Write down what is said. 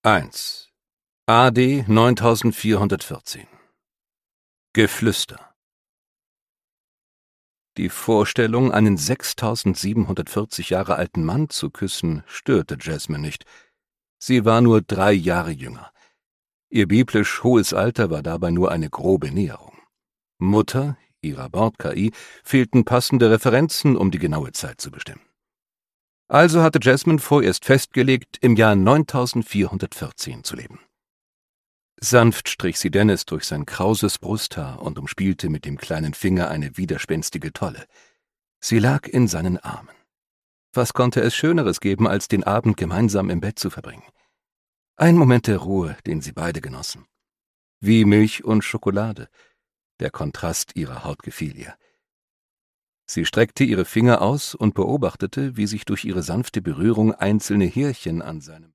1. AD 9414. Geflüster. Die Vorstellung, einen 6740 Jahre alten Mann zu küssen, störte Jasmine nicht. Sie war nur 3 Jahre jünger. Ihr biblisch hohes Alter war dabei nur eine grobe Näherung. Mutter, ihrer Bord-KI, fehlten passende Referenzen, um die genaue Zeit zu bestimmen. Also hatte Jasmine vorerst festgelegt, im Jahr 9414 zu leben. Sanft strich sie Dennis durch sein krauses Brusthaar und umspielte mit dem kleinen Finger eine widerspenstige Tolle. Sie lag in seinen Armen. Was konnte es Schöneres geben, als den Abend gemeinsam im Bett zu verbringen? Ein Moment der Ruhe, den sie beide genossen. Wie Milch und Schokolade. Der Kontrast ihrer Haut gefiel ihr. Sie streckte ihre Finger aus und beobachtete, wie sich durch ihre sanfte Berührung einzelne Härchen an seinem